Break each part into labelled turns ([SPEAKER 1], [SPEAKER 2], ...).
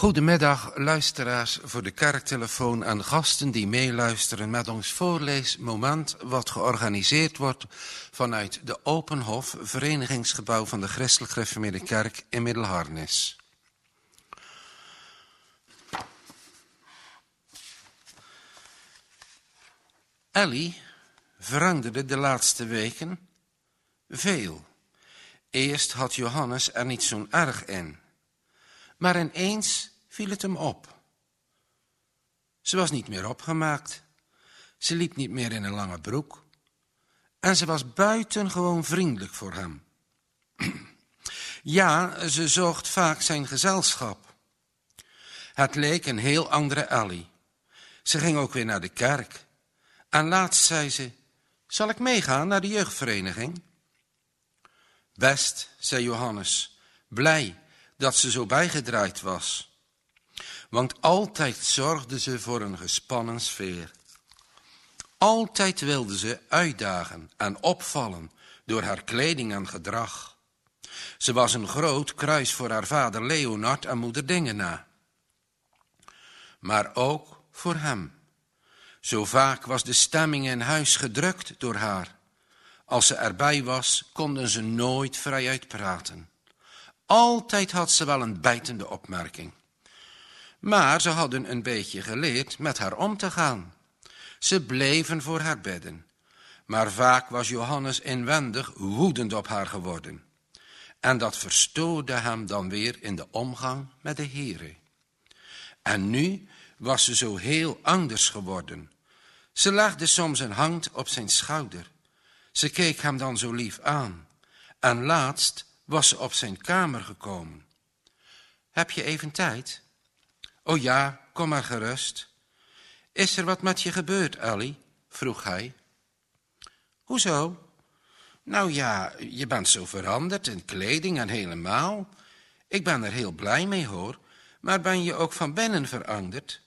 [SPEAKER 1] Goedemiddag luisteraars voor de kerktelefoon en gasten die meeluisteren met ons voorleesmoment wat georganiseerd wordt vanuit de Openhof verenigingsgebouw van de Christelijk Gereformeerde Kerk in Middelharnis. Ellie veranderde de laatste weken veel. Eerst had Johannes er niet zo'n erg in. Maar ineens viel het hem op. Ze was niet meer opgemaakt. Ze liep niet meer in een lange broek. En ze was buitengewoon vriendelijk voor hem. Ja, ze zocht vaak zijn gezelschap. Het leek een heel andere Ellie. Ze ging ook weer naar de kerk. En laatst zei ze, zal ik meegaan naar de jeugdvereniging? Best, zei Johannes, blij dat ze zo bijgedraaid was. Want altijd zorgde ze voor een gespannen sfeer. Altijd wilde ze uitdagen en opvallen door haar kleding en gedrag. Ze was een groot kruis voor haar vader Leonard en moeder Dingena. Maar ook voor hem. Zo vaak was de stemming in huis gedrukt door haar. Als ze erbij was, konden ze nooit vrijuit praten. Altijd had ze wel een bijtende opmerking. Maar ze hadden een beetje geleerd met haar om te gaan. Ze bleven voor haar bidden. Maar vaak was Johannes inwendig woedend op haar geworden. En dat verstoorde hem dan weer in de omgang met de Here. En nu was ze zo heel anders geworden. Ze legde soms een hand op zijn schouder. Ze keek hem dan zo lief aan. En laatst was ze op zijn kamer gekomen. Heb je even tijd? O ja, kom maar gerust. Is er wat met je gebeurd, Ellie? Vroeg hij. Hoezo? Nou ja, je bent zo veranderd in kleding en helemaal. Ik ben er heel blij mee, hoor. Maar ben je ook van binnen veranderd?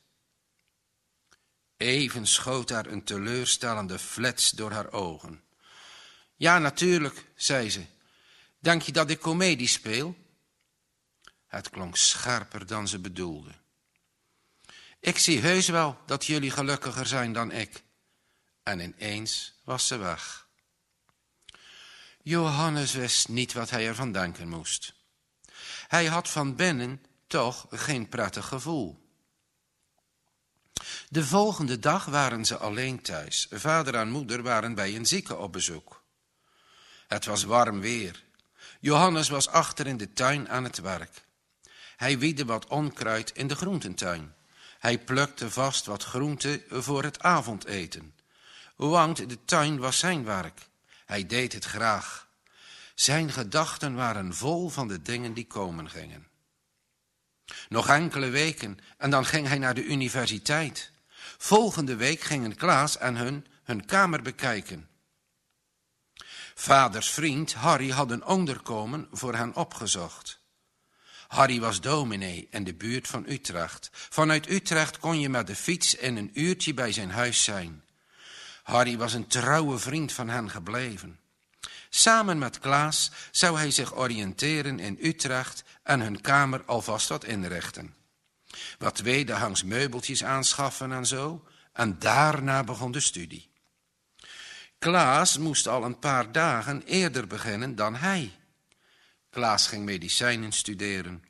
[SPEAKER 1] Even schoot haar een teleurstellende flets door haar ogen. Ja, natuurlijk, zei ze. Denk je dat ik komedie speel? Het klonk scherper dan ze bedoelde. Ik zie heus wel dat jullie gelukkiger zijn dan ik. En ineens was ze weg. Johannes wist niet wat hij ervan denken moest. Hij had van binnen toch geen prettig gevoel. De volgende dag waren ze alleen thuis. Vader en moeder waren bij een zieke op bezoek. Het was warm weer. Johannes was achter in de tuin aan het werk. Hij wiede wat onkruid in de groententuin. Hij plukte vast wat groente voor het avondeten. Want de tuin was zijn werk. Hij deed het graag. Zijn gedachten waren vol van de dingen die komen gingen. Nog enkele weken en dan ging hij naar de universiteit. Volgende week gingen Klaas en hun kamer bekijken. Vaders vriend Harry had een onderkomen voor hen opgezocht. Harry was dominee in de buurt van Utrecht. Vanuit Utrecht kon je met de fiets in een uurtje bij zijn huis zijn. Harry was een trouwe vriend van hen gebleven. Samen met Klaas zou hij zich oriënteren in Utrecht en hun kamer alvast wat inrichten. Wat tweedehands meubeltjes aanschaffen en zo. En daarna begon de studie. Klaas moest al een paar dagen eerder beginnen dan hij. Klaas ging medicijnen studeren.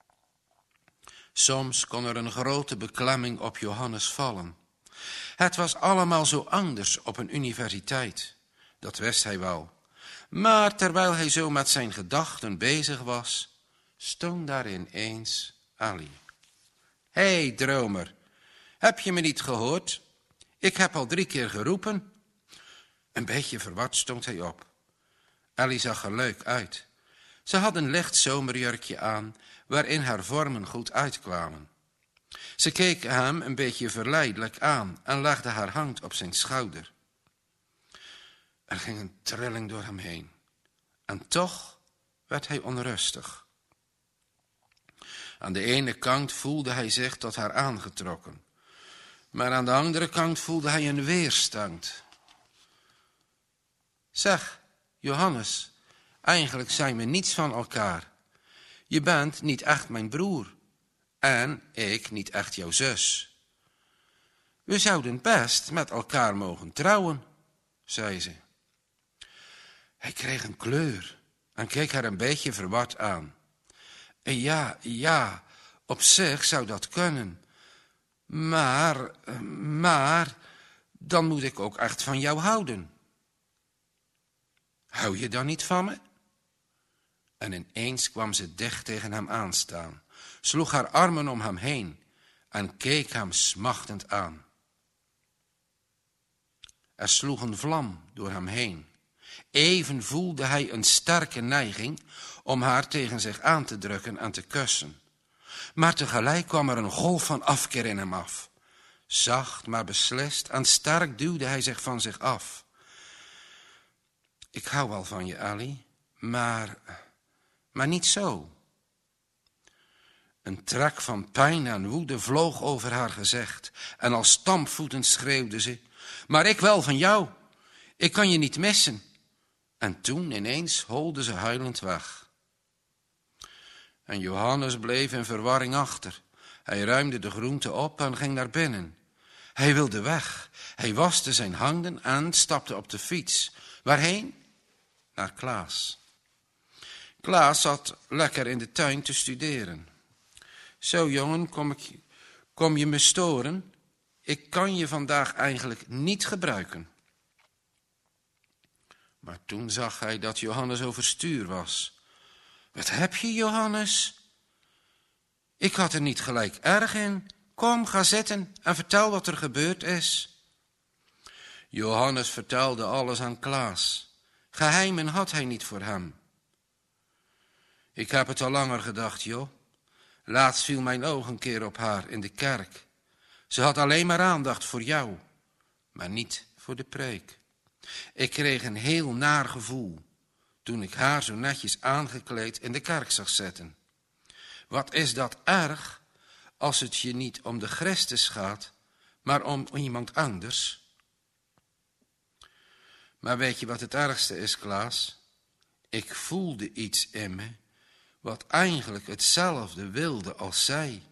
[SPEAKER 1] Soms kon er een grote beklemming op Johannes vallen. Het was allemaal zo anders op een universiteit. Dat wist hij wel. Maar terwijl hij zo met zijn gedachten bezig was, stond daar ineens Ellie. Hé, dromer, heb je me niet gehoord? Ik heb al 3 keer geroepen. Een beetje verward stond hij op. Ellie zag er leuk uit. Ze had een licht zomerjurkje aan, waarin haar vormen goed uitkwamen. Ze keek hem een beetje verleidelijk aan en legde haar hand op zijn schouder. Er ging een trilling door hem heen. En toch werd hij onrustig. Aan de ene kant voelde hij zich tot haar aangetrokken. Maar aan de andere kant voelde hij een weerstand. Zeg, Johannes, eigenlijk zijn we niets van elkaar. Je bent niet echt mijn broer. en ik niet echt jouw zus. We zouden best met elkaar mogen trouwen, zei ze. Hij kreeg een kleur en keek haar een beetje verward aan. Ja, op zich zou dat kunnen. Maar, dan moet ik ook echt van jou houden. Hou je dan niet van me? En ineens kwam ze dicht tegen hem aanstaan, sloeg haar armen om hem heen en keek hem smachtend aan. Er sloeg een vlam door hem heen. Even voelde hij een sterke neiging om haar tegen zich aan te drukken en te kussen. Maar tegelijk kwam er een golf van afkeer in hem af. Zacht, maar beslist en sterk duwde hij zich van zich af. Ik hou wel van je, Ali, maar niet zo. Een trek van pijn en woede vloog over haar gezicht en als stampvoetend schreeuwde ze, maar ik wel van jou. Ik kan je niet missen. En toen ineens holde ze huilend weg. En Johannes bleef in verwarring achter. Hij ruimde de groenten op en ging naar binnen. Hij wilde weg. Hij waste zijn handen en stapte op de fiets. Waarheen? Naar Klaas. Klaas zat lekker in de tuin te studeren. Zo jongen, kom je me storen? Ik kan je vandaag eigenlijk niet gebruiken. Maar toen zag hij dat Johannes overstuur was. Wat heb je, Johannes? Ik had er niet gelijk erg in. Kom, ga zitten en vertel wat er gebeurd is. Johannes vertelde alles aan Klaas. Geheimen had hij niet voor hem. Ik heb het al langer gedacht, joh. Laatst viel mijn oog een keer op haar in de kerk. Ze had alleen maar aandacht voor jou, maar niet voor de preek. Ik kreeg een heel naar gevoel toen ik haar zo netjes aangekleed in de kerk zag zitten. Wat is dat erg als het je niet om de Christus gaat, maar om iemand anders? Maar weet je wat het ergste is, Klaas? Ik voelde iets in me wat eigenlijk hetzelfde wilde als zij.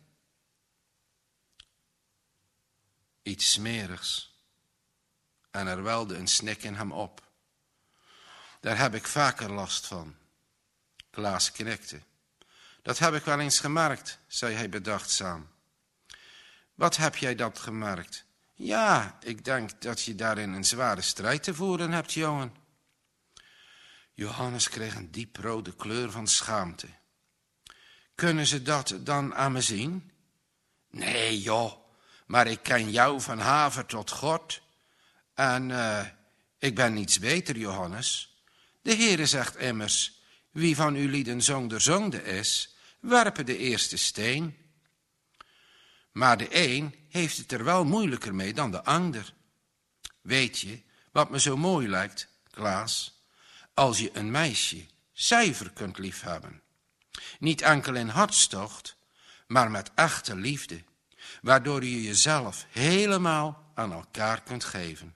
[SPEAKER 1] Iets smerigs. En er welde een snik in hem op. Daar heb ik vaker last van. Klaas knikte. Dat heb ik wel eens gemerkt, zei hij bedachtzaam. Wat heb jij dat gemerkt? Ja, ik denk dat je daarin een zware strijd te voeren hebt, jongen. Johannes kreeg een dieprode kleur van schaamte. Kunnen ze dat dan aan me zien? Nee, joh, maar ik ken jou van haver tot gort. En ik ben niets beter, Johannes. De Heere zegt immers, wie van u lieden zonder zonde is, werpen de eerste steen. Maar de een heeft het er wel moeilijker mee dan de ander. Weet je wat me zo mooi lijkt, Klaas? Als je een meisje zuiver kunt liefhebben. Niet enkel in hartstocht, maar met echte liefde, waardoor je jezelf helemaal aan elkaar kunt geven.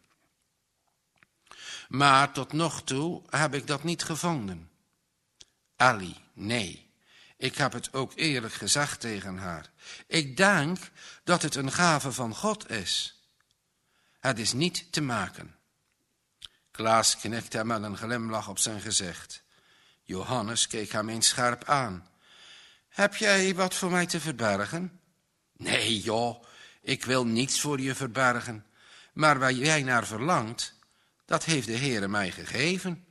[SPEAKER 1] Maar tot nog toe heb ik dat niet gevonden. Ali, nee, ik heb het ook eerlijk gezegd tegen haar. Ik denk dat het een gave van God is. Het is niet te maken. Klaas knikte met een glimlach op zijn gezicht. Johannes keek hem eens scherp aan. Heb jij wat voor mij te verbergen? Nee, joh, ik wil niets voor je verbergen. Maar waar jij naar verlangt, dat heeft de Heere mij gegeven.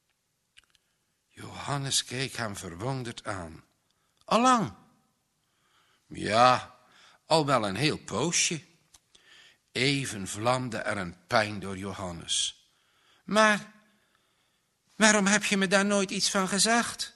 [SPEAKER 1] Johannes keek hem verwonderd aan. Allang? Ja, al wel een heel poosje. Even vlamde er een pijn door Johannes. Maar waarom heb je me daar nooit iets van gezegd?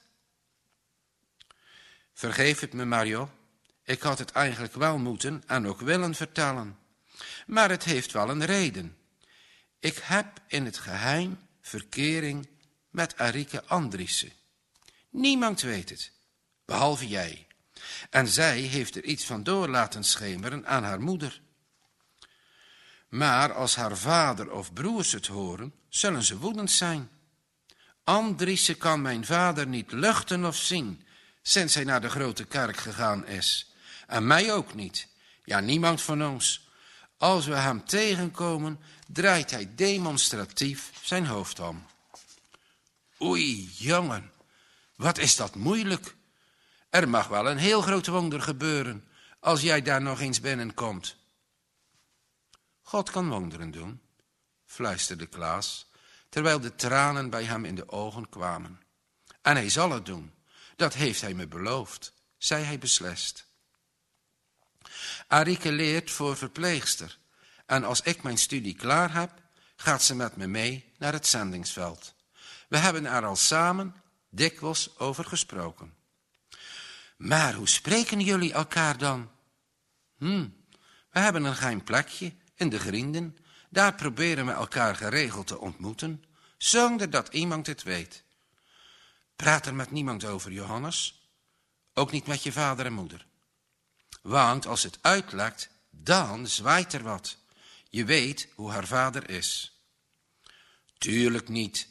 [SPEAKER 1] Vergeef het me maar, joh. Ik had het eigenlijk wel moeten en ook willen vertellen. Maar het heeft wel een reden. Ik heb in het geheim verkering met Arike Andriessen. Niemand weet het, behalve jij. En zij heeft er iets van door laten schemeren aan haar moeder. Maar als haar vader of broers het horen, zullen ze woedend zijn. Andriessen kan mijn vader niet luchten of zien, sinds hij naar de grote kerk gegaan is. En mij ook niet. Ja, niemand van ons. Als we hem tegenkomen, draait hij demonstratief zijn hoofd om. Oei, jongen, wat is dat moeilijk. Er mag wel een heel groot wonder gebeuren, als jij daar nog eens binnenkomt. God kan wonderen doen, fluisterde Klaas, terwijl de tranen bij hem in de ogen kwamen. En hij zal het doen, dat heeft hij me beloofd, zei hij beslist. Arieke leert voor verpleegster en als ik mijn studie klaar heb, gaat ze met me mee naar het zendingsveld. We hebben er al samen dikwijls over gesproken. Maar hoe spreken jullie elkaar dan? We hebben een geheim plekje in de Grienden. Daar proberen we elkaar geregeld te ontmoeten, zonder dat iemand het weet. Praat er met niemand over, Johannes. Ook niet met je vader en moeder. Want als het uitlekt, dan zwaait er wat. Je weet hoe haar vader is. Tuurlijk niet.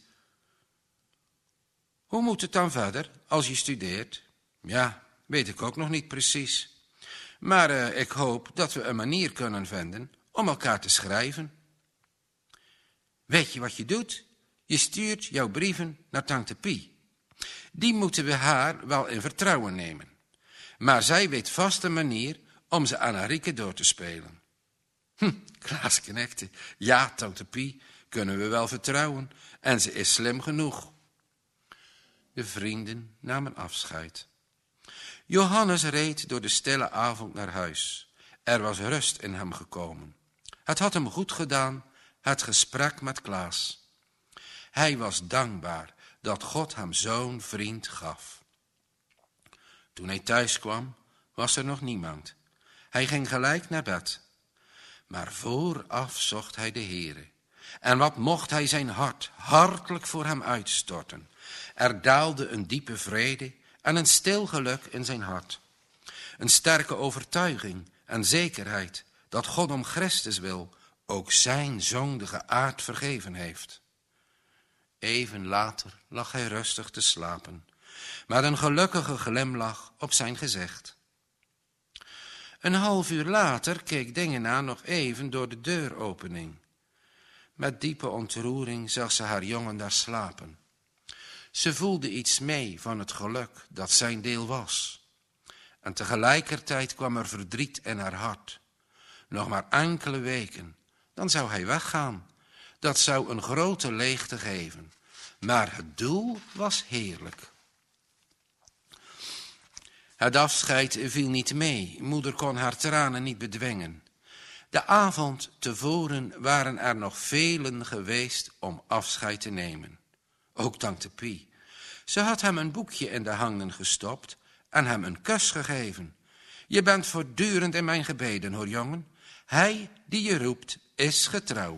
[SPEAKER 1] Hoe moet het dan verder als je studeert? Ja, weet ik ook nog niet precies. Maar ik hoop dat we een manier kunnen vinden om elkaar te schrijven. Weet je wat je doet? Je stuurt jouw brieven naar tante Pie. Die moeten we haar wel in vertrouwen nemen. Maar zij weet vast een manier om ze aan Arieke door te spelen. Klaas knikte. Ja, tante Pie kunnen we wel vertrouwen en ze is slim genoeg. De vrienden namen afscheid. Johannes reed door de stille avond naar huis. Er was rust in hem gekomen. Het had hem goed gedaan, het gesprek met Klaas. Hij was dankbaar dat God hem zo'n vriend gaf. Toen hij thuis kwam, was er nog niemand. Hij ging gelijk naar bed. Maar vooraf zocht hij de Heere. En wat mocht hij zijn hart hartelijk voor hem uitstorten. Er daalde een diepe vrede en een stil geluk in zijn hart. Een sterke overtuiging en zekerheid dat God om Christus wil ook zijn zondige aard vergeven heeft. Even later lag hij rustig te slapen, met een gelukkige glimlach op zijn gezicht. Een half uur later keek Dingena nog even door de deuropening. Met diepe ontroering zag ze haar jongen daar slapen. Ze voelde iets mee van het geluk dat zijn deel was. En tegelijkertijd kwam er verdriet in haar hart. Nog maar enkele weken, dan zou hij weggaan. Dat zou een grote leegte geven. Maar het doel was heerlijk. Het afscheid viel niet mee. Moeder kon haar tranen niet bedwingen. De avond tevoren waren er nog velen geweest om afscheid te nemen. Ook tante Pie. Ze had hem een boekje in de handen gestopt en hem een kus gegeven. Je bent voortdurend in mijn gebeden, hoor jongen. Hij die je roept is getrouw.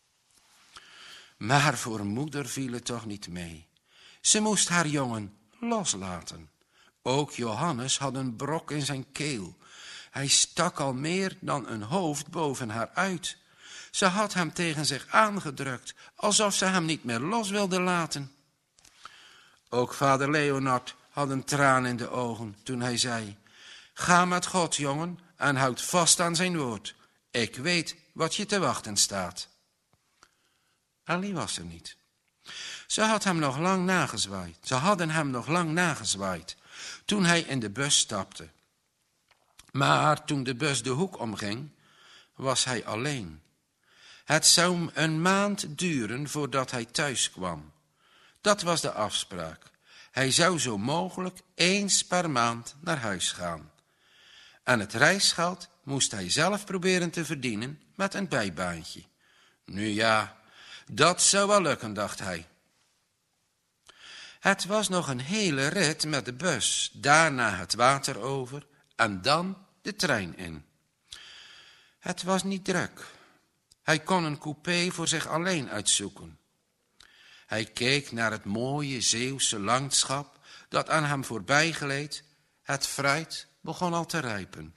[SPEAKER 1] Maar voor moeder viel het toch niet mee. Ze moest haar jongen loslaten. Ook Johannes had een brok in zijn keel. Hij stak al meer dan een hoofd boven haar uit. Ze had hem tegen zich aangedrukt, alsof ze hem niet meer los wilde laten. Ook vader Leonard had een traan in de ogen toen hij zei: Ga met God, jongen, en houd vast aan zijn woord. Ik weet wat je te wachten staat. Ali was er niet. Ze hadden hem nog lang nagezwaaid toen hij in de bus stapte. Maar toen de bus de hoek omging, was hij alleen. Het zou een maand duren voordat hij thuis kwam. Dat was de afspraak. Hij zou zo mogelijk eens per maand naar huis gaan. En het reisgeld moest hij zelf proberen te verdienen met een bijbaantje. Nu ja, dat zou wel lukken, dacht hij. Het was nog een hele rit met de bus, daarna het water over en dan de trein in. Het was niet druk. Hij kon een coupé voor zich alleen uitzoeken. Hij keek naar het mooie Zeeuwse landschap dat aan hem voorbij gleed. Het fruit begon al te rijpen.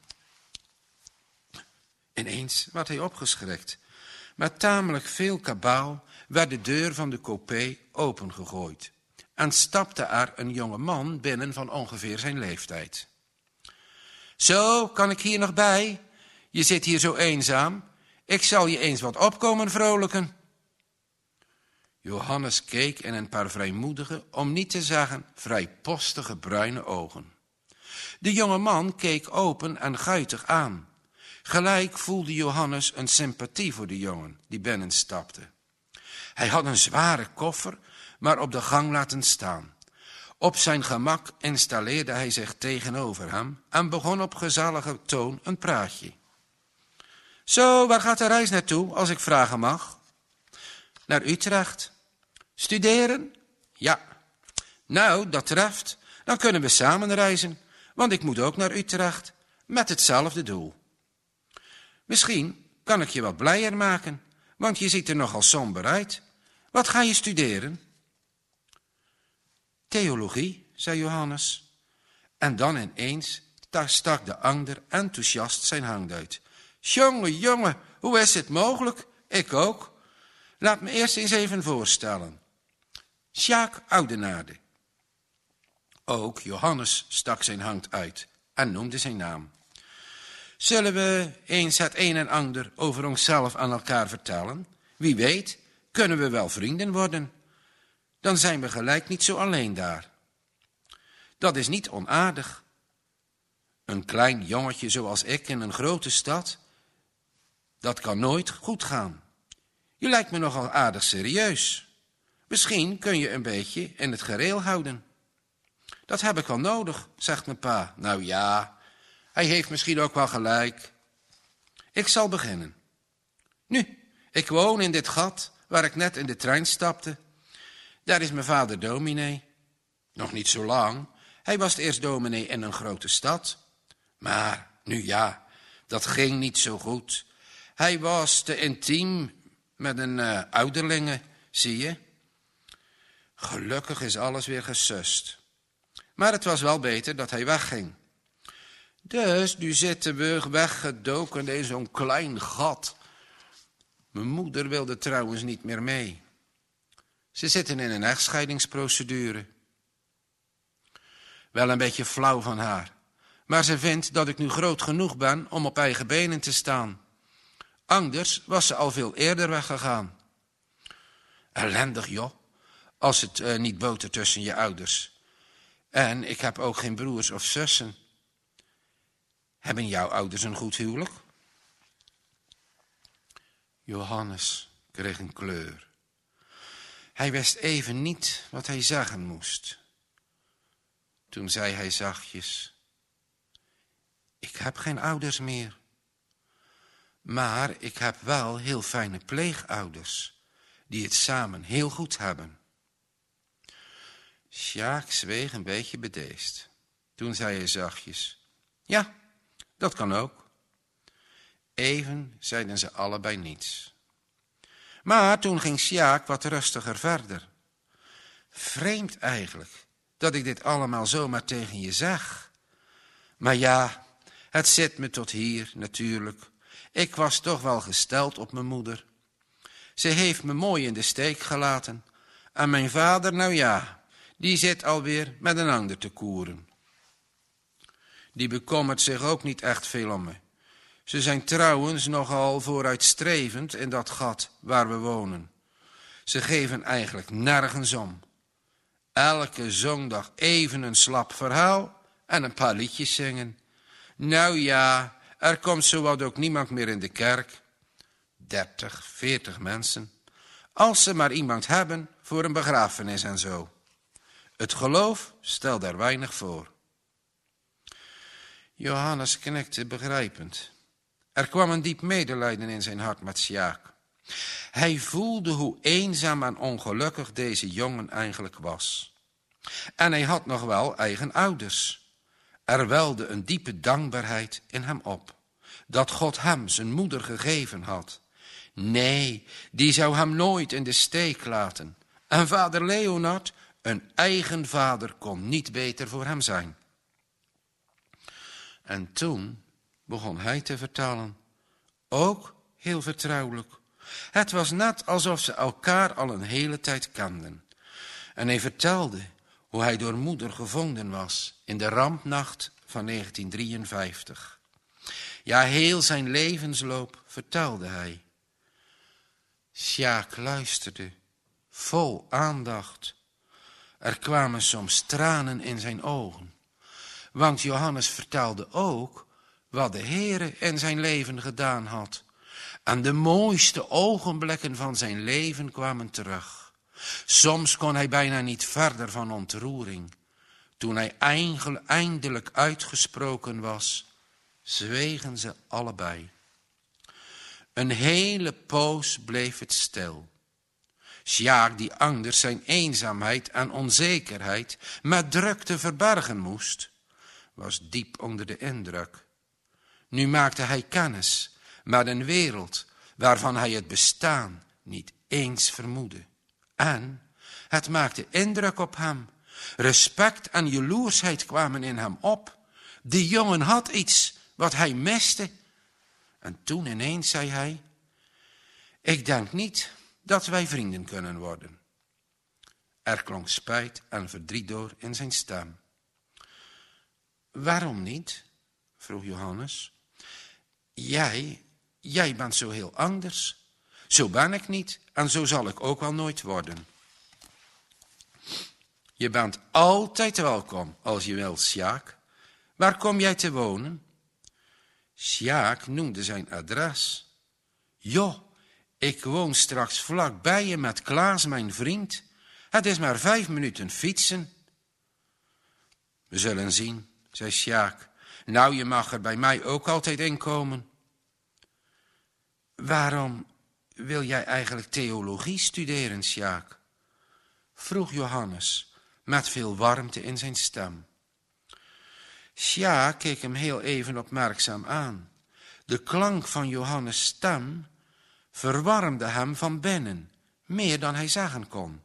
[SPEAKER 1] Ineens werd hij opgeschrikt. Met tamelijk veel kabaal werd de deur van de coupé opengegooid. En stapte er een jonge man binnen van ongeveer zijn leeftijd. Zo, kan ik hier nog bij? Je zit hier zo eenzaam. Ik zal je eens wat opkomen vrolijken. Johannes keek in een paar vrijmoedige, om niet te zeggen vrijpostige bruine ogen. De jonge man keek open en guitig aan. Gelijk voelde Johannes een sympathie voor de jongen die binnenstapte. Hij had een zware koffer, maar op de gang laten staan. Op zijn gemak installeerde hij zich tegenover hem en begon op gezellige toon een praatje. Zo, waar gaat de reis naartoe, als ik vragen mag? Naar Utrecht. Studeren? Ja. Nou, dat treft. Dan kunnen we samen reizen, want ik moet ook naar Utrecht, met hetzelfde doel. Misschien kan ik je wat blijer maken, want je ziet er nogal somber uit. Wat ga je studeren? Theologie, zei Johannes. En dan ineens stak de ander enthousiast zijn hand uit. Jongen, hoe is het mogelijk? Ik ook. Laat me eerst eens even voorstellen. Sjaak Oudenaarde. Ook Johannes stak zijn hand uit en noemde zijn naam. Zullen we eens het een en ander over onszelf aan elkaar vertellen? Wie weet, kunnen we wel vrienden worden. Dan zijn we gelijk niet zo alleen daar. Dat is niet onaardig. Een klein jongetje zoals ik in een grote stad, dat kan nooit goed gaan. Je lijkt me nogal aardig serieus. Misschien kun je een beetje in het gereel houden. Dat heb ik wel nodig, zegt mijn pa. Nou ja, hij heeft misschien ook wel gelijk. Ik zal beginnen. Nu, ik woon in dit gat waar ik net in de trein stapte. Daar is mijn vader dominee. Nog niet zo lang. Hij was eerst dominee in een grote stad. Maar, nu ja, dat ging niet zo goed. Hij was te intiem met een ouderlinge, zie je. Gelukkig is alles weer gesust. Maar het was wel beter dat hij wegging. Dus nu zitten we weggedoken in zo'n klein gat. Mijn moeder wilde trouwens niet meer mee. Ze zitten in een echtscheidingsprocedure. Wel een beetje flauw van haar. Maar ze vindt dat ik nu groot genoeg ben om op eigen benen te staan. Anders was ze al veel eerder weggegaan. Ellendig, joh, als het niet botert tussen je ouders. En ik heb ook geen broers of zussen. Hebben jouw ouders een goed huwelijk? Johannes kreeg een kleur. Hij wist even niet wat hij zeggen moest. Toen zei hij zachtjes: ik heb geen ouders meer. Maar ik heb wel heel fijne pleegouders, die het samen heel goed hebben. Sjaak zweeg een beetje bedeesd. Toen zei hij zachtjes: ja, dat kan ook. Even zeiden ze allebei niets. Maar toen ging Sjaak wat rustiger verder. Vreemd eigenlijk, dat ik dit allemaal zomaar tegen je zeg. Maar ja, het zit me tot hier natuurlijk. Ik was toch wel gesteld op mijn moeder. Ze heeft me mooi in de steek gelaten. En mijn vader, nou ja, die zit alweer met een ander te koeren. Die bekommert zich ook niet echt veel om me. Ze zijn trouwens nogal vooruitstrevend in dat gat waar we wonen. Ze geven eigenlijk nergens om. Elke zondag even een slap verhaal en een paar liedjes zingen. Nou ja, er komt zowat ook niemand meer in de kerk. 30, 40 mensen. Als ze maar iemand hebben voor een begrafenis en zo. Het geloof stelt daar weinig voor. Johannes knikte begrijpend. Er kwam een diep medelijden in zijn hart met Sjaak. Hij voelde hoe eenzaam en ongelukkig deze jongen eigenlijk was. En hij had nog wel eigen ouders. Er welde een diepe dankbaarheid in hem op, dat God hem zijn moeder gegeven had. Nee, die zou hem nooit in de steek laten. En vader Leonard, een eigen vader, kon niet beter voor hem zijn. En toen begon hij te vertellen, ook heel vertrouwelijk. Het was net alsof ze elkaar al een hele tijd kenden. En hij vertelde hoe hij door moeder gevonden was in de rampnacht van 1953. Ja, heel zijn levensloop vertelde hij. Sjaak luisterde, vol aandacht. Er kwamen soms tranen in zijn ogen. Want Johannes vertelde ook wat de Heere in zijn leven gedaan had. En de mooiste ogenblikken van zijn leven kwamen terug. Soms kon hij bijna niet verder van ontroering. Toen hij eindelijk uitgesproken was, zwegen ze allebei. Een hele poos bleef het stil. Sjaak, die anders zijn eenzaamheid en onzekerheid met drukte verbergen moest, was diep onder de indruk. Nu maakte hij kennis met een wereld waarvan hij het bestaan niet eens vermoedde. En het maakte indruk op hem. Respect en jaloersheid kwamen in hem op. Die jongen had iets wat hij miste. En toen ineens zei hij: ik denk niet dat wij vrienden kunnen worden. Er klonk spijt en verdriet door in zijn stem. Waarom niet? Vroeg Johannes. Jij bent zo heel anders. Zo ben ik niet en zo zal ik ook wel nooit worden. Je bent altijd welkom als je wilt, Sjaak. Waar kom jij te wonen? Sjaak noemde zijn adres. Joh, ik woon straks vlak bij je met Klaas, mijn vriend. Het is maar 5 minuten fietsen. We zullen zien, zei Sjaak. Nou, je mag er bij mij ook altijd inkomen. Waarom wil jij eigenlijk theologie studeren, Sjaak? Vroeg Johannes met veel warmte in zijn stem. Sjaak keek hem heel even opmerkzaam aan. De klank van Johannes' stem verwarmde hem van binnen, meer dan hij zeggen kon.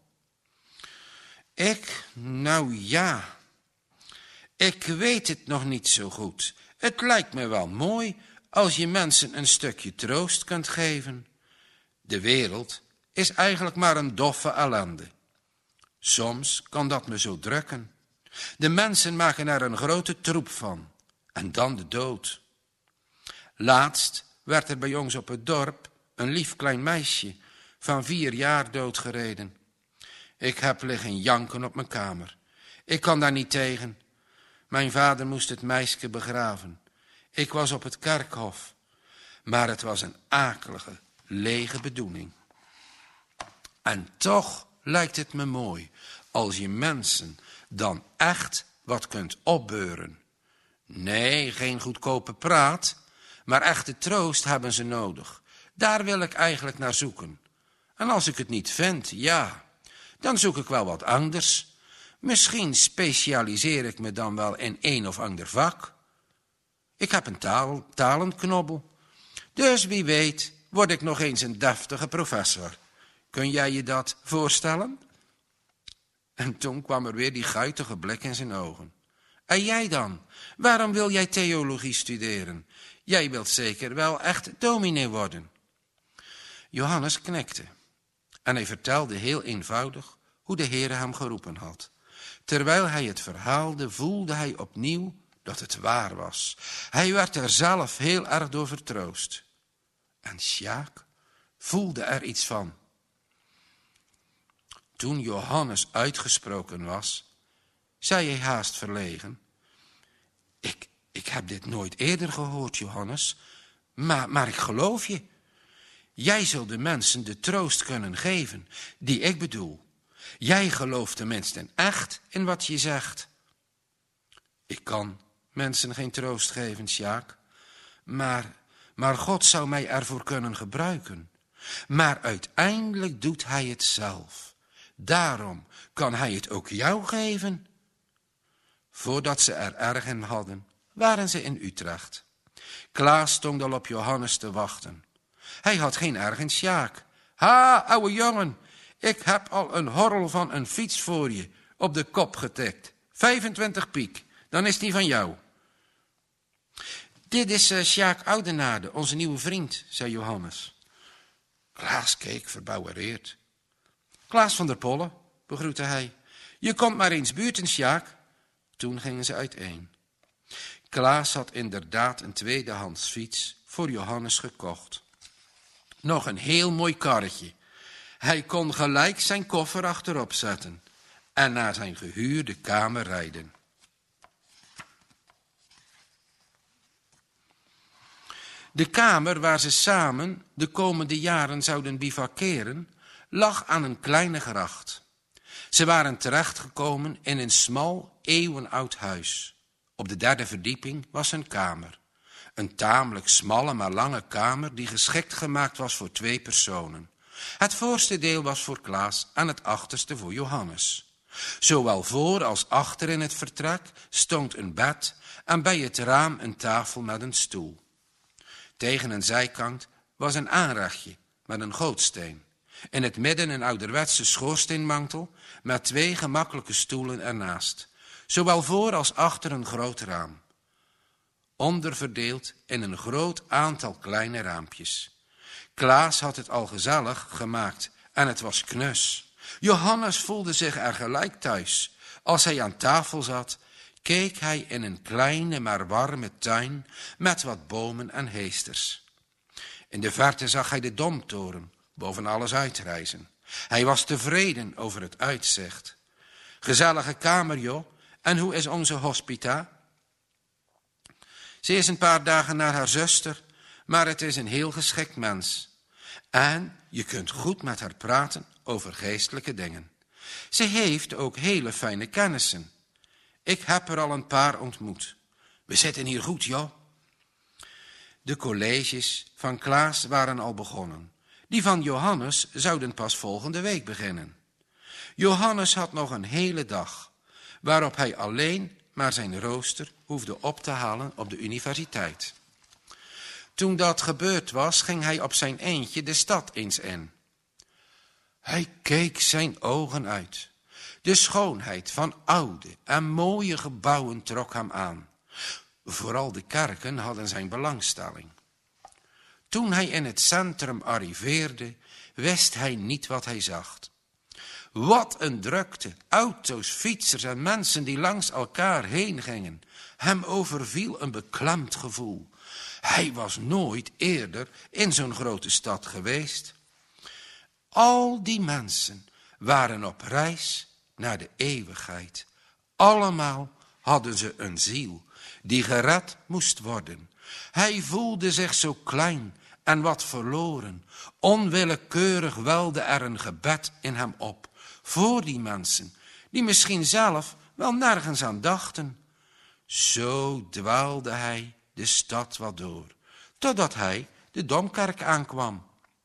[SPEAKER 1] Ik weet het nog niet zo goed. Het lijkt me wel mooi als je mensen een stukje troost kunt geven. De wereld is eigenlijk maar een doffe ellende. Soms kan dat me zo drukken. De mensen maken er een grote troep van. En dan de dood. Laatst werd er bij ons op het dorp een lief klein meisje van 4 jaar doodgereden. Ik heb liggen janken op mijn kamer. Ik kan daar niet tegen. Mijn vader moest het meisje begraven. Ik was op het kerkhof. Maar het was een akelige, lege bedoeling. En toch lijkt het me mooi als je mensen dan echt wat kunt opbeuren. Nee, geen goedkope praat, maar echte troost hebben ze nodig. Daar wil ik eigenlijk naar zoeken. En als ik het niet vind, ja, dan zoek ik wel wat anders. Misschien specialiseer ik me dan wel in een of ander vak. Ik heb een talenknobbel. Dus wie weet word ik nog eens een deftige professor. Kun jij je dat voorstellen? En toen kwam er weer die guitige blik in zijn ogen. En jij dan? Waarom wil jij theologie studeren? Jij wilt zeker wel echt dominee worden. Johannes knikte. En hij vertelde heel eenvoudig hoe de Heere hem geroepen had. Terwijl hij het verhaalde, voelde hij opnieuw dat het waar was. Hij werd er zelf heel erg door vertroost. En Sjaak voelde er iets van. Toen Johannes uitgesproken was, zei hij haast verlegen: Ik heb dit nooit eerder gehoord, Johannes, maar ik geloof je. Jij zult de mensen de troost kunnen geven die ik bedoel. Jij gelooft tenminste echt in wat je zegt. Ik kan mensen geen troost geven, Sjaak, maar God zou mij ervoor kunnen gebruiken. Maar uiteindelijk doet hij het zelf. Daarom kan hij het ook jou geven. Voordat ze er erg in hadden, waren ze in Utrecht. Klaas stond al op Johannes te wachten. Hij had geen erg in Sjaak. Ha, ouwe jongen, ik heb al een horrel van een fiets voor je op de kop getikt. 25 piek, dan is die van jou. Dit is Sjaak Oudenaarde, onze nieuwe vriend, zei Johannes. Klaas keek verbouwereerd. Klaas van der Polle, begroette hij. Je komt maar eens buurten, Sjaak. Toen gingen ze uiteen. Klaas had inderdaad een tweedehands fiets voor Johannes gekocht. Nog een heel mooi karretje. Hij kon gelijk zijn koffer achterop zetten en naar zijn gehuurde kamer rijden. De kamer waar ze samen de komende jaren zouden bivakeren, lag aan een kleine gracht. Ze waren terechtgekomen in een smal, eeuwenoud huis. Op de 3e verdieping was hun kamer. Een tamelijk smalle maar lange kamer die geschikt gemaakt was voor 2 personen. Het voorste deel was voor Klaas en het achterste voor Johannes. Zowel voor als achter in het vertrek stond een bed en bij het raam een tafel met een stoel. Tegen een zijkant was een aanrechtje met een gootsteen. In het midden een ouderwetse schoorsteenmantel met 2 gemakkelijke stoelen ernaast. Zowel voor als achter een groot raam. Onderverdeeld in een groot aantal kleine raampjes. Klaas had het al gezellig gemaakt en het was knus. Johannes voelde zich er gelijk thuis. Als hij aan tafel zat, keek hij in een kleine maar warme tuin met wat bomen en heesters. In de verte zag hij de Domtoren boven alles uitrijzen. Hij was tevreden over het uitzicht. Gezellige kamer, joh. En hoe is onze hospita? Ze is een paar dagen naar haar zuster, maar het is een heel geschikt mens. En je kunt goed met haar praten over geestelijke dingen. Ze heeft ook hele fijne kennissen. Ik heb er al een paar ontmoet. We zitten hier goed, joh. De colleges van Klaas waren al begonnen. Die van Johannes zouden pas volgende week beginnen. Johannes had nog een hele dag, waarop hij alleen maar zijn rooster hoefde op te halen op de universiteit. Toen dat gebeurd was, ging hij op zijn eentje de stad eens in. Hij keek zijn ogen uit. De schoonheid van oude en mooie gebouwen trok hem aan. Vooral de kerken hadden zijn belangstelling. Toen hij in het centrum arriveerde, wist hij niet wat hij zag. Wat een drukte, auto's, fietsers en mensen die langs elkaar heen gingen. Hem overviel een beklemd gevoel. Hij was nooit eerder in zo'n grote stad geweest. Al die mensen waren op reis naar de eeuwigheid. Allemaal hadden ze een ziel die gered moest worden. Hij voelde zich zo klein en wat verloren. Onwillekeurig welde er een gebed in hem op. Voor die mensen, die misschien zelf wel nergens aan dachten. Zo dwaalde hij de stad wat door, totdat hij de Domkerk aankwam.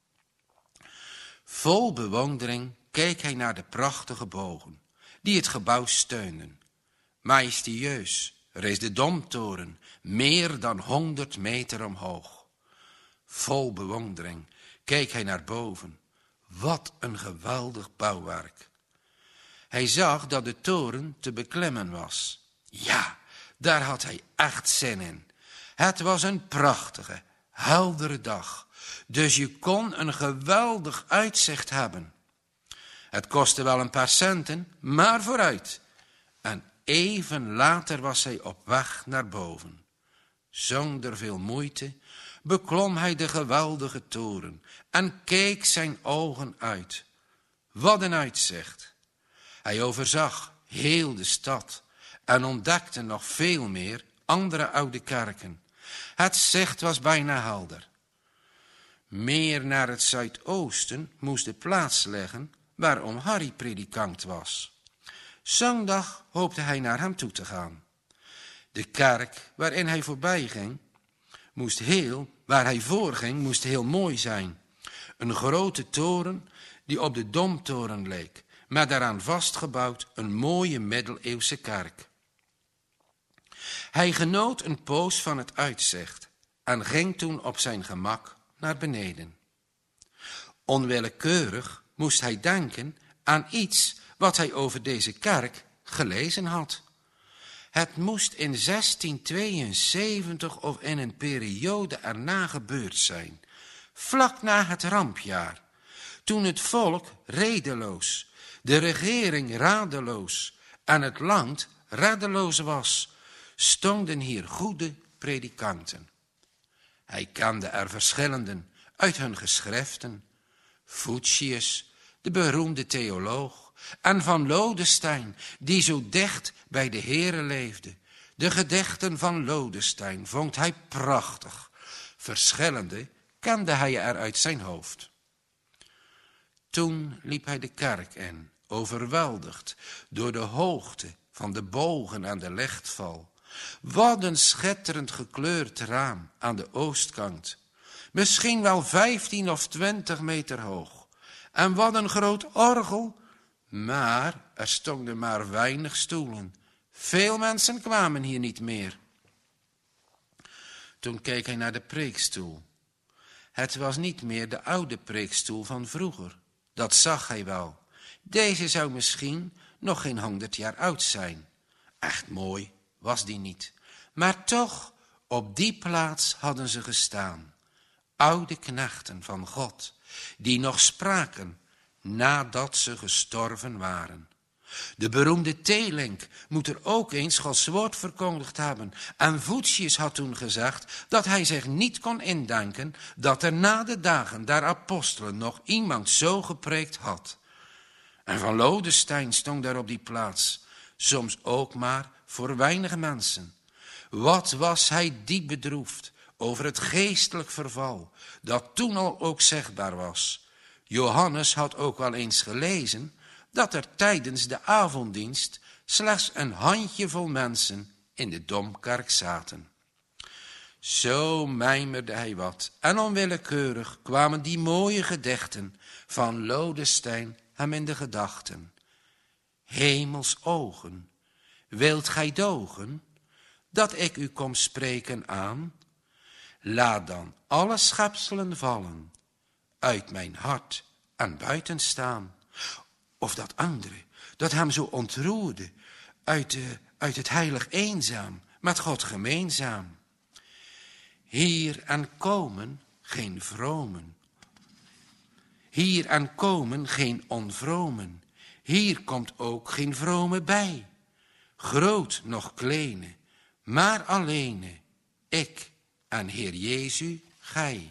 [SPEAKER 1] Vol bewondering keek hij naar de prachtige bogen, die het gebouw steunden. Majestueus rees de Domtoren meer dan 100 meter omhoog. Vol bewondering keek hij naar boven. Wat een geweldig bouwwerk. Hij zag dat de toren te beklimmen was. Ja, daar had hij echt zin in. Het was een prachtige, heldere dag. Dus je kon een geweldig uitzicht hebben. Het kostte wel een paar centen, maar vooruit. En even later was hij op weg naar boven. Zonder veel moeite beklom hij de geweldige toren en keek zijn ogen uit. Wat een uitzicht. Hij overzag heel de stad en ontdekte nog veel meer andere oude kerken. Het zicht was bijna helder. Meer naar het zuidoosten moest de plaats liggen waarom Harry predikant was. Zondag hoopte hij naar hem toe te gaan. De kerk waarin hij voorbij ging, waar hij voorging, moest heel mooi zijn. Een grote toren die op de Domtoren leek, met daaraan vastgebouwd een mooie middeleeuwse kerk. Hij genoot een poos van het uitzicht en ging toen op zijn gemak naar beneden. Onwillekeurig moest hij denken aan iets wat hij over deze kerk gelezen had. Het moest in 1672 of in een periode erna gebeurd zijn, vlak na het rampjaar, toen het volk redeloos, de regering radeloos en het land reddeloos was. stonden hier goede predikanten. Hij kende er verschillenden uit hun geschriften. Voetius, de beroemde theoloog, en van Lodestein, die zo dicht bij de Heere leefde. De gedichten van Lodestein vond hij prachtig. Verschillende kende hij er uit zijn hoofd. Toen liep hij de kerk in, overweldigd door de hoogte van de bogen en de lichtval. Wat een schitterend gekleurd raam aan de oostkant. Misschien wel 15 of 20 meter hoog. En wat een groot orgel. Maar er stonden maar weinig stoelen. Veel mensen kwamen hier niet meer. Toen keek hij naar de preekstoel. Het was niet meer de oude preekstoel van vroeger. Dat zag hij wel. Deze zou misschien nog geen 100 jaar oud zijn. Echt mooi was die niet. Maar toch, op die plaats hadden ze gestaan. Oude knechten van God, die nog spraken nadat ze gestorven waren. De beroemde Telink moet er ook eens Gods woord verkondigd hebben. En Voetius had toen gezegd dat hij zich niet kon indenken dat er na de dagen der apostelen nog iemand zo gepreekt had. En van Lodestein stond daar op die plaats, soms ook maar voor weinige mensen. Wat was hij diep bedroefd over het geestelijk verval, dat toen al ook zichtbaar was. Johannes had ook wel eens gelezen dat er tijdens de avonddienst slechts een handjevol mensen in de domkerk zaten. Zo mijmerde hij wat en onwillekeurig kwamen die mooie gedichten van Lodestein hem in de gedachten. Hemels ogen, wilt gij dogen, dat ik u kom spreken aan? Laat dan alle schepselen vallen, uit mijn hart en buiten staan. Of dat andere, dat hem zo ontroerde, uit het heilig eenzaam, met God gemeenzaam. Hier en komen geen vromen, hier en komen geen onvromen, hier komt ook geen vrome bij. Groot nog kleine, maar alleene, ik en Heer Jezu, gij.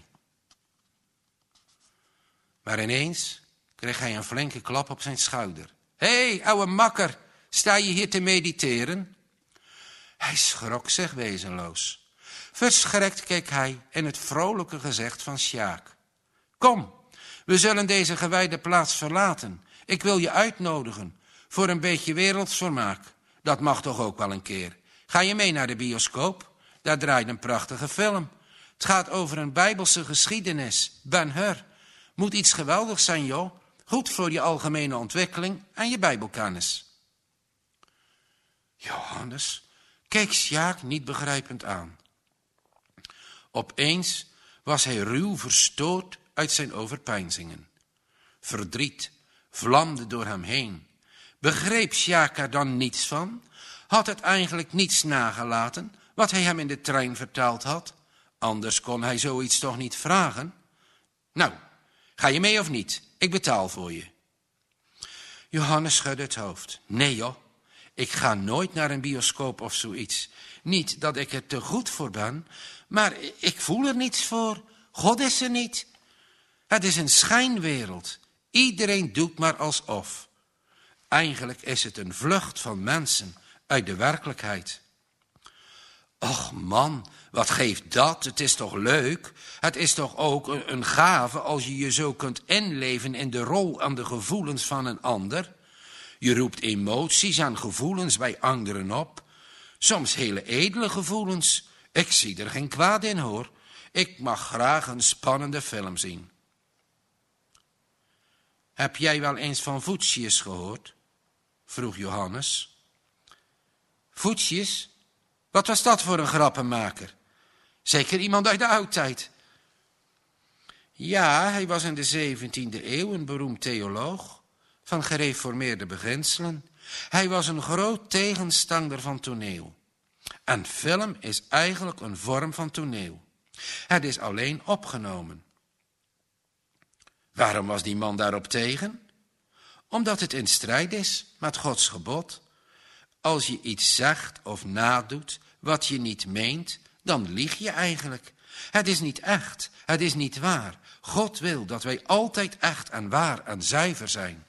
[SPEAKER 1] Maar ineens kreeg hij een flinke klap op zijn schouder. Hé, ouwe makker, sta je hier te mediteren? Hij schrok zich wezenloos. Verschrikt keek hij in het vrolijke gezicht van Sjaak. Kom, we zullen deze gewijde plaats verlaten. Ik wil je uitnodigen voor een beetje wereldsvermaak. Dat mag toch ook wel een keer. Ga je mee naar de bioscoop? Daar draait een prachtige film. Het gaat over een bijbelse geschiedenis. Ben-Hur. Moet iets geweldigs zijn, joh. Goed voor je algemene ontwikkeling en je bijbelkennis. Johannes keek Sjaak niet begrijpend aan. Opeens was hij ruw verstoord uit zijn overpeinzingen. Verdriet vlamde door hem heen. Begreep Sjaak er dan niets van? Had het eigenlijk niets nagelaten wat hij hem in de trein verteld had? Anders kon hij zoiets toch niet vragen? Nou, ga je mee of niet? Ik betaal voor je. Johannes schudde het hoofd. Nee joh, ik ga nooit naar een bioscoop of zoiets. Niet dat ik er te goed voor ben, maar ik voel er niets voor. God is er niet. Het is een schijnwereld. Iedereen doet maar alsof. Eigenlijk is het een vlucht van mensen uit de werkelijkheid. Och man, wat geeft dat? Het is toch leuk? Het is toch ook een gave als je je zo kunt inleven in de rol en de gevoelens van een ander? Je roept emoties en gevoelens bij anderen op. Soms hele edele gevoelens. Ik zie er geen kwaad in hoor. Ik mag graag een spannende film zien. Heb jij wel eens van Voetius gehoord? Vroeg Johannes. Voetius? Wat was dat voor een grappenmaker? Zeker iemand uit de oudtijd. Ja, hij was in de 17e eeuw een beroemd theoloog van gereformeerde beginselen. Hij was een groot tegenstander van toneel. En film is eigenlijk een vorm van toneel. Het is alleen opgenomen. Waarom was die man daarop tegen? Omdat het in strijd is met Gods gebod. Als je iets zegt of nadoet wat je niet meent, dan lieg je eigenlijk. Het is niet echt, het is niet waar. God wil dat wij altijd echt en waar en zuiver zijn.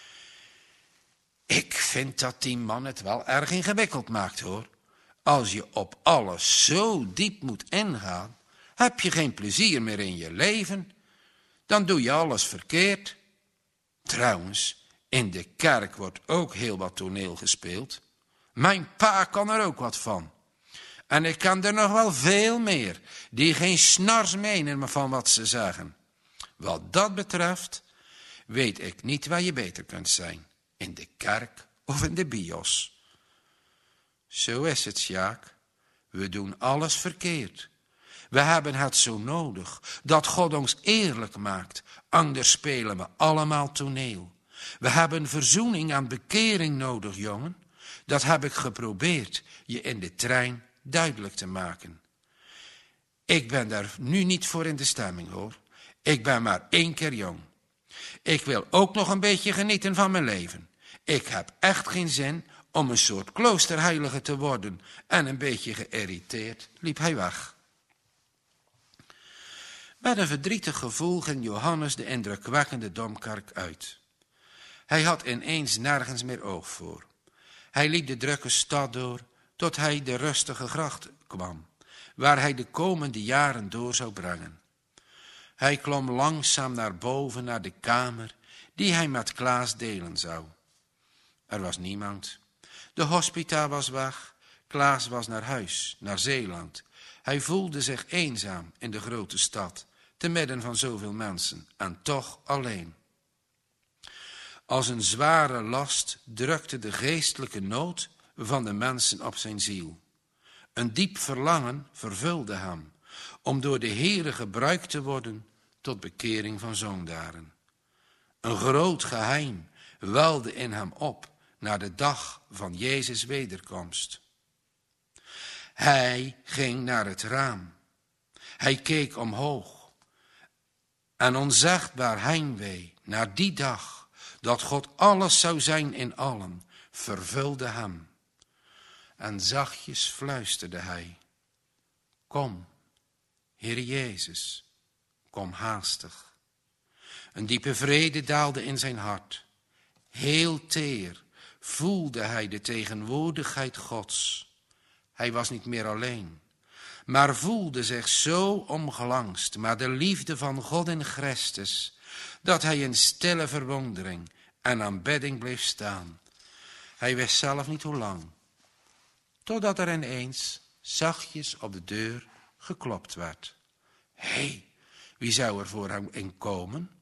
[SPEAKER 1] Ik vind dat die man het wel erg ingewikkeld maakt, hoor. Als je op alles zo diep moet ingaan, heb je geen plezier meer in je leven. Dan doe je alles verkeerd. Trouwens, in de kerk wordt ook heel wat toneel gespeeld. Mijn pa kan er ook wat van. En ik kan er nog wel veel meer, die geen snars menen van wat ze zeggen. Wat dat betreft, weet ik niet waar je beter kunt zijn. In de kerk of in de bios. Zo is het, Sjaak. We doen alles verkeerd. We hebben het zo nodig dat God ons eerlijk maakt. Anders spelen we allemaal toneel. We hebben verzoening en bekering nodig, jongen. Dat heb ik geprobeerd je in de trein duidelijk te maken. Ik ben daar nu niet voor in de stemming, hoor. Ik ben maar 1 keer jong. Ik wil ook nog een beetje genieten van mijn leven. Ik heb echt geen zin om een soort kloosterheilige te worden. En een beetje geïrriteerd liep hij weg. Met een verdrietig gevoel ging Johannes de indrukwekkende domkerk uit. Hij had ineens nergens meer oog voor. Hij liep de drukke stad door, tot hij de rustige gracht kwam, waar hij de komende jaren door zou brengen. Hij klom langzaam naar boven, naar de kamer, die hij met Klaas delen zou. Er was niemand. De hospita was weg, Klaas was naar huis, naar Zeeland. Hij voelde zich eenzaam in de grote stad, te midden van zoveel mensen, en toch alleen. Als een zware last drukte de geestelijke nood van de mensen op zijn ziel. Een diep verlangen vervulde hem, om door de Heere gebruikt te worden tot bekering van zondaren. Een groot geheim welde in hem op naar de dag van Jezus' wederkomst. Hij ging naar het raam. Hij keek omhoog. En onzegbaar heimwee naar die dag, dat God alles zou zijn in allen, vervulde hem. En zachtjes fluisterde hij: Kom, Heer Jezus, kom haastig. Een diepe vrede daalde in zijn hart. Heel teer voelde hij de tegenwoordigheid Gods. Hij was niet meer alleen, maar voelde zich zo omgelangst met de liefde van God in Christus, dat hij in stille verwondering en aanbidding bleef staan. Hij wist zelf niet hoe lang, totdat er ineens zachtjes op de deur geklopt werd. Hé, wie zou er voor hem inkomen?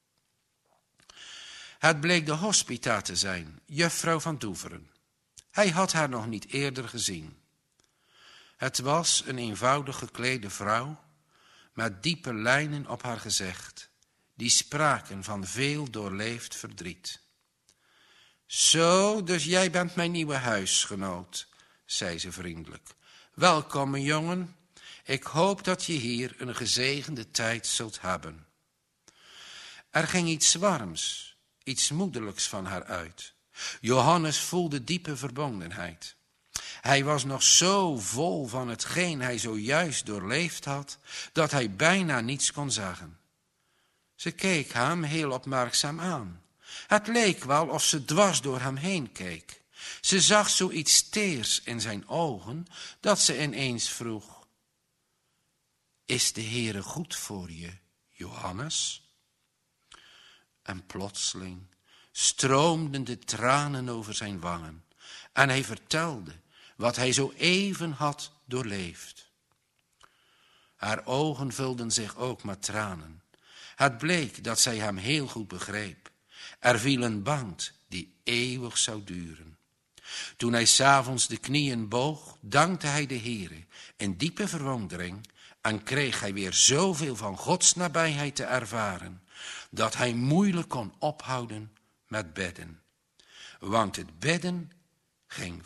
[SPEAKER 1] Het bleek de hospita te zijn, juffrouw van Doeveren. Hij had haar nog niet eerder gezien. Het was een eenvoudig geklede vrouw, met diepe lijnen op haar gezicht, die spraken van veel doorleefd verdriet. Zo, dus jij bent mijn nieuwe huisgenoot, zei ze vriendelijk. Welkom, mijn jongen. Ik hoop dat je hier een gezegende tijd zult hebben. Er ging iets warms, iets moederlijks van haar uit. Johannes voelde diepe verbondenheid. Hij was nog zo vol van hetgeen hij zojuist doorleefd had, dat hij bijna niets kon zeggen. Ze keek hem heel opmerkzaam aan. Het leek wel of ze dwars door hem heen keek. Ze zag zoiets teers in zijn ogen, dat ze ineens vroeg: Is de Heere goed voor je, Johannes? En plotseling stroomden de tranen over zijn wangen, en hij vertelde wat hij zo even had doorleefd. Haar ogen vulden zich ook met tranen. Het bleek dat zij hem heel goed begreep. Er viel een band die eeuwig zou duren. Toen hij 's avonds de knieën boog, dankte hij de Heere in diepe verwondering en kreeg hij weer zoveel van Gods nabijheid te ervaren, dat hij moeilijk kon ophouden met bidden. Want het bidden ging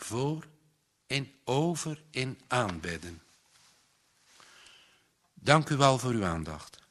[SPEAKER 1] over in aanbidden. Dank u wel voor uw aandacht.